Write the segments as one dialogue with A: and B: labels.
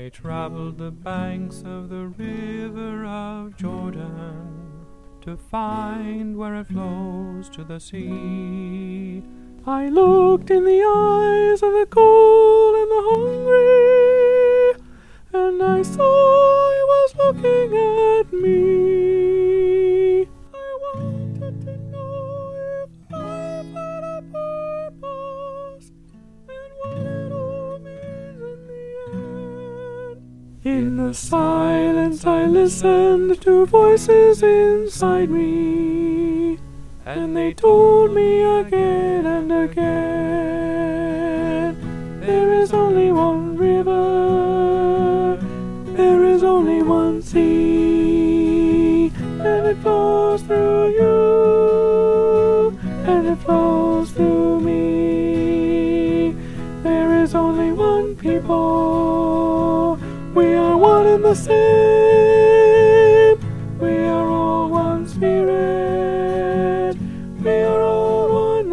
A: I traveled the banks of the river of Jordan to find where it flows to the sea. I looked in the eyes of the cold and the hungry, and I saw he was looking at me. I wanted to know if life had a purpose and what it all means in the end. In the silence I listened to voices inside me, and they told me again and again, there is only one river, there is only one sea, and it flows through you, and it flows through me. There is only one people, we are one and the same, we are all one spirit, we are all one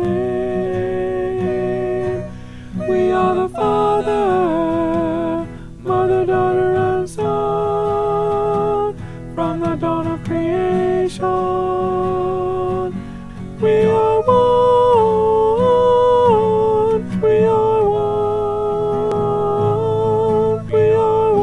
A: name. We are the Father, Mother, Daughter, and Son, from the dawn of creation. We are one, we are one, we are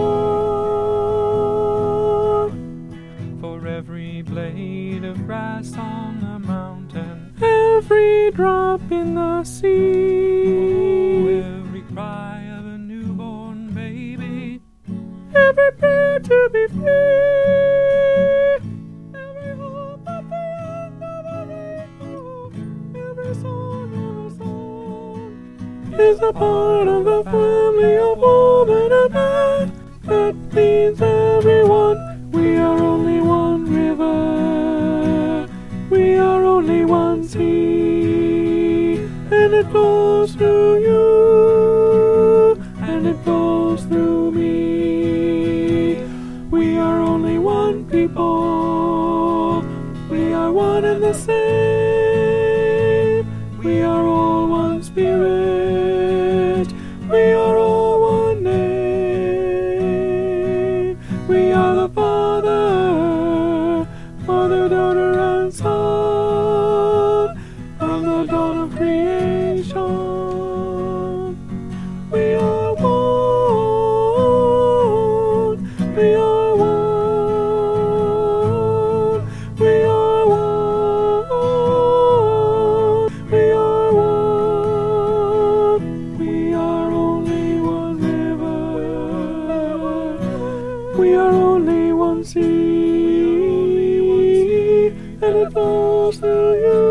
A: one. For every blade of grass on the mountain, every drop in the sea, every cry of a newborn baby, every prayer to be free, every hope at the end of a rainbow, every song of a song is a part of the family of woman and man. That means everyone. We are only one river, we are only one sea, and it flows through you, and it flows through me. We are only one people, we are one and the same, we are all one spirit, we are all one name. We are the Father, Mother, Daughter, and Son, from the dawn of creation. We are one, we are one, we are one, we are one. We are only one river, we are only one sea, and it flows through you.